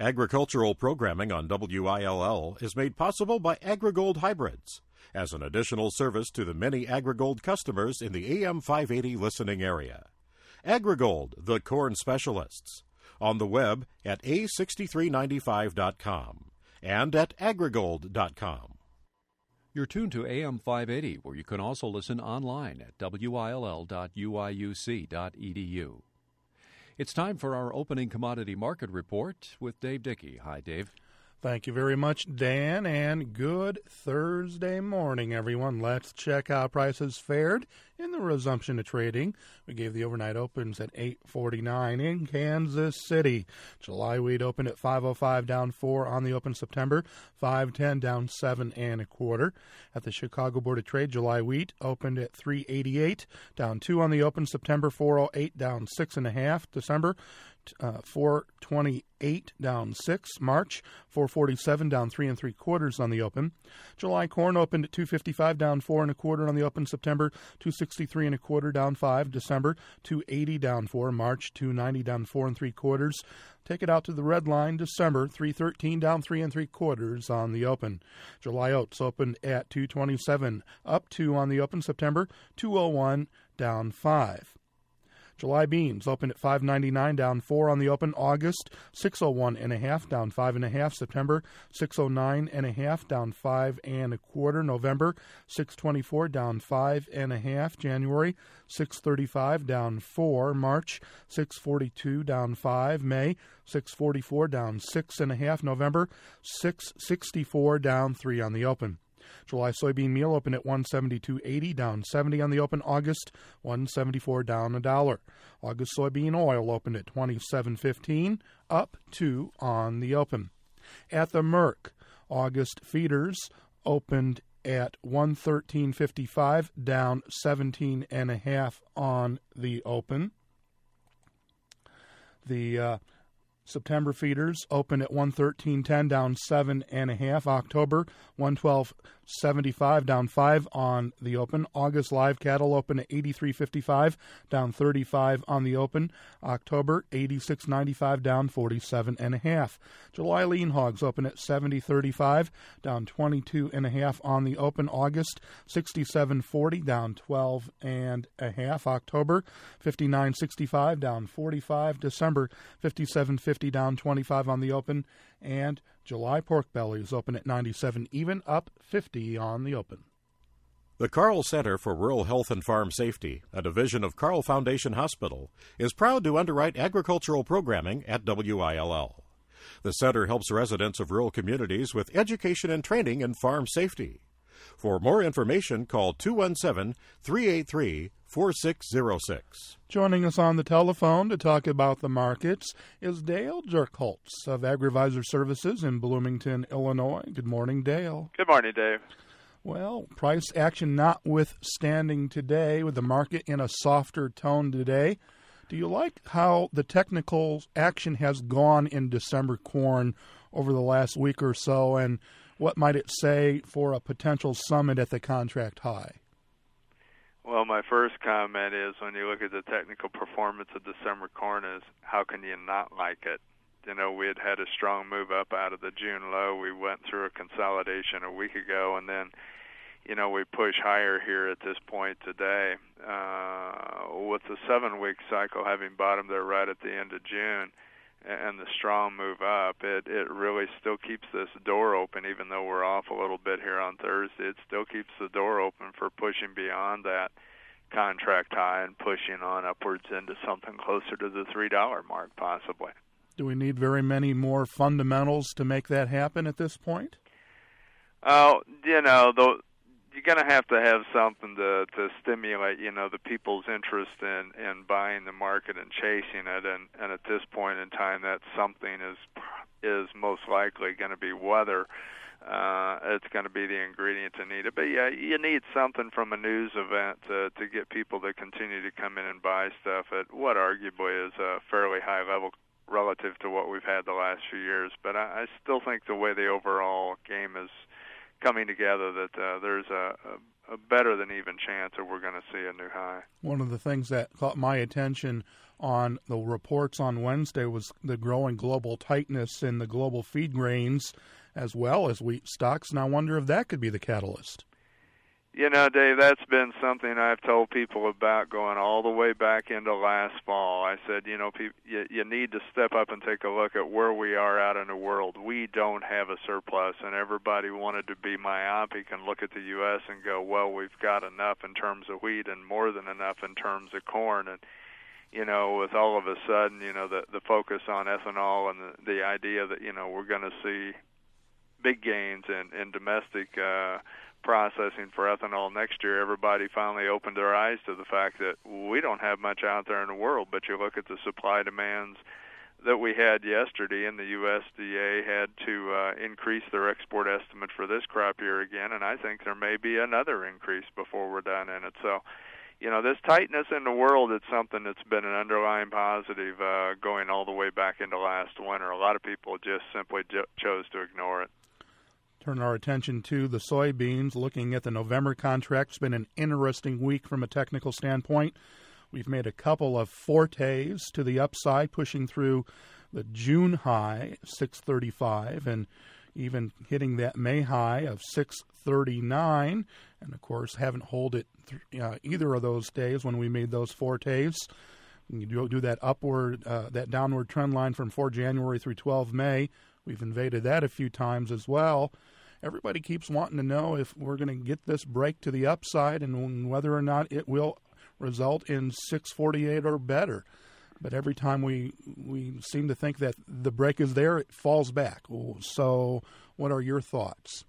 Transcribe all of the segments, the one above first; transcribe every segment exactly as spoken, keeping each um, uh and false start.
Agricultural programming on W I L L is made possible by AgriGold Hybrids as an additional service to the many AgriGold customers in the A M five eighty listening area. AgriGold, the corn specialists, on the web at A six three nine five dot com and at agrigold dot com. You're tuned to A M five eighty, where you can also listen online at W I L L dot U I U C dot E D U. It's time for our opening commodity market report with Dave Dickey. Hi, Dave. Thank you very much, Dan, and good Thursday morning, everyone. Let's check how prices fared in the resumption of trading. We gave the overnight opens at eight forty-nine in Kansas City. July wheat opened at five oh five, down four on the open. September five ten, down seven and a quarter. At the Chicago Board of Trade, July wheat opened at three eighty-eight, down two on the open. September four oh eight, down six and a half. December Uh, four twenty-eight, down six. March four forty-seven, down three and three quarters on the open. July corn opened at two fifty-five, down four and a quarter on the open. September two sixty-three and a quarter, down five. December two eighty, down four. March two ninety, down four and three quarters. Take it out to the red line. December three thirteen, down three and three quarters on the open. July oats opened at two twenty-seven, up two on the open. September two oh one, down five. July beans opened at five ninety-nine, down four on the open. August six oh one and a half, down five and a half. September six oh nine and a half, down five and a quarter. November six twenty-four, down five and a half. January six thirty-five, down four. March six forty-two, down five. May six forty-four, down six and a half. November six sixty-four, down three on the open. July soybean meal opened at one seventy-two eighty, down seventy on the open. August one seventy-four, down a dollar. August soybean oil opened at twenty-seven fifteen, up two on the open. At the Merck, August feeders opened at one thirteen fifty-five, down seventeen and a half on the open. The uh, September feeders opened at one thirteen ten, down seven and a half. October one twelve seventy-five, down five on the open. August live cattle opened at eighty-three fifty-five, down thirty-five on the open. October eighty-six ninety-five, down forty-seven and a half. July lean hogs opened at seventy thirty-five, down twenty-two and a half on the open. August sixty-seven forty, down twelve and a half. October fifty-nine sixty-five, down forty-five. December fifty-seven fifty, down twenty-five on the open. And July pork bellies open at ninety-seven even, up fifty on the open. The Carl Center for Rural Health and Farm Safety, a division of Carl Foundation Hospital, is proud to underwrite agricultural programming at W I L L. The center helps residents of rural communities with education and training in farm safety. For more information, call two one seven, three eight three, four six zero six. Joining us on the telephone to talk about the markets is Dale Jerkholz of AgriVisor Services in Bloomington, Illinois. Good morning, Dale. Good morning, Dave. Well, price action notwithstanding today, with the market in a softer tone today, do you like how the technical action has gone in December corn over the last week or so, and what might it say for a potential summit at the contract high? Well, my first comment is when you look at the technical performance of December corn is how can you not like it? You know, we had had a strong move up out of the June low. We went through a consolidation a week ago, and then, you know, we push higher here at this point today. Uh, with the seven-week cycle having bottomed there right at the end of June, and the strong move up, it, it really still keeps this door open, even though we're off a little bit here on Thursday. It still keeps the door open for pushing beyond that contract high and pushing on upwards into something closer to the three dollar mark, possibly. Do we need very many more fundamentals to make that happen at this point? Oh, you know, the you're going to have to have something to, to stimulate, you know, the people's interest in, in buying the market and chasing it. And, and at this point in time, that something is is most likely going to be weather. Uh, it's going to be the ingredient to need it. But, yeah, you need something from a news event to, to get people to continue to come in and buy stuff at what arguably is a fairly high level relative to what we've had the last few years. But I, I still think the way the overall game is coming together, that uh, there's a, a, a better than even chance that we're going to see a new high. One of the things that caught my attention on the reports on Wednesday was the growing global tightness in the global feed grains as well as wheat stocks, and I wonder if that could be the catalyst. You know, Dave, that's been something I've told people about going all the way back into last fall. I said, you know, people, you, you need to step up and take a look at where we are out in the world. We don't have a surplus, and everybody wanted to be myopic and look at the U S and go, well, we've got enough in terms of wheat and more than enough in terms of corn. And, you know, with all of a sudden, you know, the, the focus on ethanol and the, the idea that, you know, we're going to see big gains in, in domestic uh processing for ethanol next year, everybody finally opened their eyes to the fact that we don't have much out there in the world. But you look at the supply demands that we had yesterday, and the U S D A had to uh, increase their export estimate for this crop year again, and I think there may be another increase before we're done in it. So, you know, this tightness in the world, it's something that's been an underlying positive uh, going all the way back into last winter. A lot of people just simply jo- chose to ignore it. Turn our attention to the soybeans. Looking at the November contract, it's been an interesting week from a technical standpoint. We've made a couple of fortes to the upside, pushing through the June high, six thirty-five, and even hitting that May high of six thirty-nine. And, of course, haven't held it th- uh, either of those days when we made those fortes. You do, do that upward, uh, that downward trend line from four January through twelve May. We've invaded that a few times as well. Everybody keeps wanting to know if we're going to get this break to the upside and whether or not it will result in six forty-eight or better. But every time we we seem to think that the break is there, it falls back. So what are your thoughts?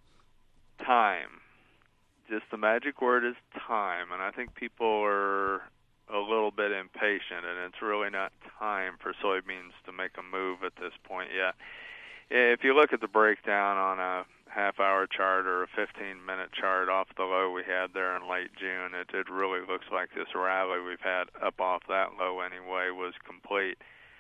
Time. Just the magic word is time. And I think people are a little bit impatient, and it's really not time for soybeans to make a move at this point yet. If you look at the breakdown on a half-hour chart or a fifteen-minute chart off the low we had there in late June, it, it really looks like this rally we've had up off that low anyway was complete.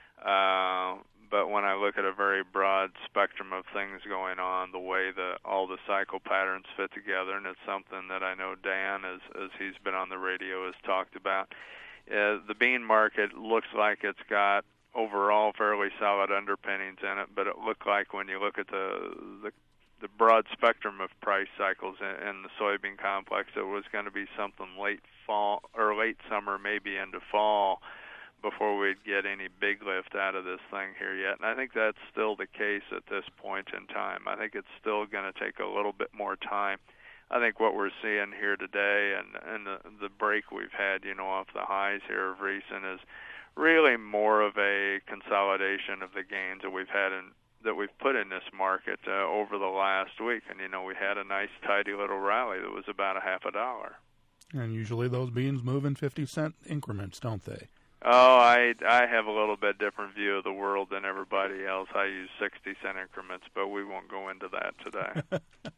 Uh, but when I look at a very broad spectrum of things going on, the way that all the cycle patterns fit together, and it's something that I know Dan, as, as he's been on the radio, has talked about, uh, the bean market looks like it's got overall fairly solid underpinnings in it, but it looked like when you look at the the, the broad spectrum of price cycles in, in the soybean complex, it was going to be something late fall or late summer, maybe into fall, before we'd get any big lift out of this thing here yet. And I think that's still the case at this point in time. I think it's still going to take a little bit more time. I think what we're seeing here today and, and the, the break we've had, you know, off the highs here of recent is really more of a consolidation of the gains that we've had in that we've put in this market uh, over the last week. And, you know, we had a nice, tidy little rally that was about a half a dollar. And usually those beans move in fifty cent increments, don't they? Oh, I, I have a little bit different view of the world than everybody else. I use sixty cent increments, but we won't go into that today.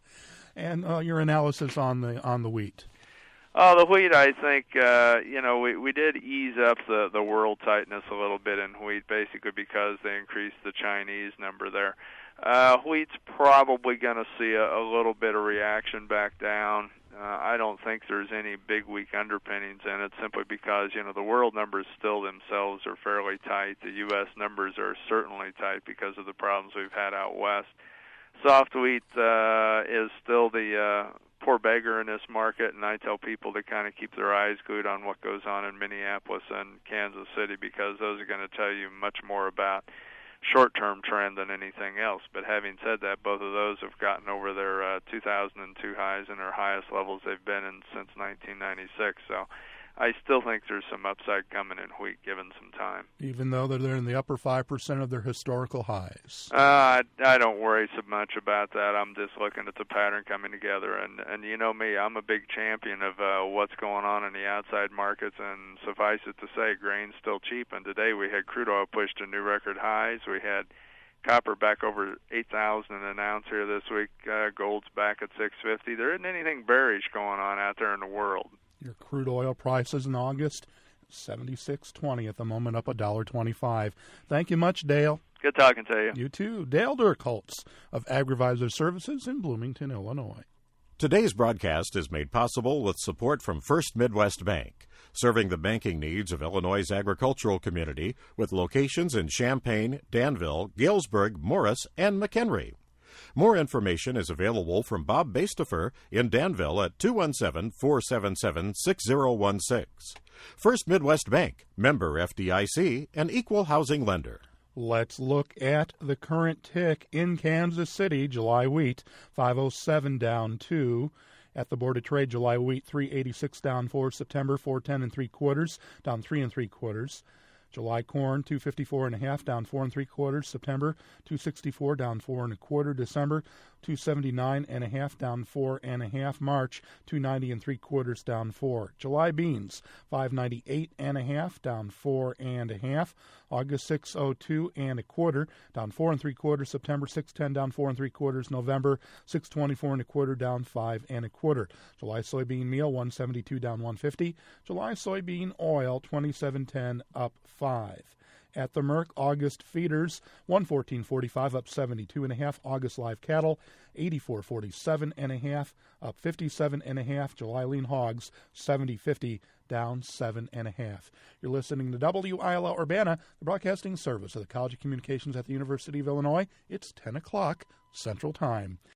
And uh, your analysis on the on the wheat. Oh, the wheat, I think, uh, you know, we, we did ease up the, the world tightness a little bit in wheat, basically because they increased the Chinese number there. Uh, wheat's probably going to see a, a little bit of reaction back down. Uh, I don't think there's any big weak underpinnings in it simply because, you know, the world numbers still themselves are fairly tight. The U S numbers are certainly tight because of the problems we've had out west. Soft wheat uh, is still the uh, poor beggar in this market, and I tell people to kind of keep their eyes glued on what goes on in Minneapolis and Kansas City because those are going to tell you much more about short-term trend than anything else. But having said that, both of those have gotten over their uh, two thousand two highs and their highest levels they've been in since nineteen ninety-six. So I still think there's some upside coming in wheat given some time. Even though they're in the upper five percent of their historical highs? Uh, I, I don't worry so much about that. I'm just looking at the pattern coming together. And, and you know me, I'm a big champion of uh, what's going on in the outside markets. And suffice it to say, grain's still cheap. And today we had crude oil pushed to new record highs. We had copper back over eight thousand an ounce here this week. Uh, gold's back at six fifty. There isn't anything bearish going on out there in the world. Your crude oil prices in August, seventy-six twenty at the moment, up one dollar twenty-five. Thank you much, Dale. Good talking to you. You too. Dale Durkholtz of AgriVisor Services in Bloomington, Illinois. Today's broadcast is made possible with support from First Midwest Bank, serving the banking needs of Illinois' agricultural community with locations in Champaign, Danville, Galesburg, Morris, and McHenry. More information is available from Bob Bastefer in Danville at two one seven, four seven seven, six zero one six. First Midwest Bank, member F D I C, and equal housing lender. Let's look at the current tick in Kansas City. July wheat, five oh seven down two. At the Board of Trade, July wheat, three eighty-six down four. September, four ten and three quarters, down three and three quarters. July corn, two fifty-four and a half, down four and three quarters. September, two sixty-four, down four and a quarter. December, two seventy-nine and a half, down four and a half. March, two ninety and three quarters, down four. July beans, five ninety-eight and a half, down four and a half. August, six oh two and a quarter, down four and three quarters. September, six ten, down four and three quarters. November, six twenty-four and a quarter, down five and a quarter. July soybean meal, one seventy-two, down one fifty. July soybean oil, twenty-seven ten, up five. At the Merck, August feeders, one fourteen forty-five, up seventy-two and a half. August live cattle, eighty-four forty-seven and a half, up fifty-seven and a half. July lean hogs, seventy fifty, down seven and a half. You're listening to W I L L Urbana, the broadcasting service of the College of Communications at the University of Illinois. It's ten o'clock Central Time.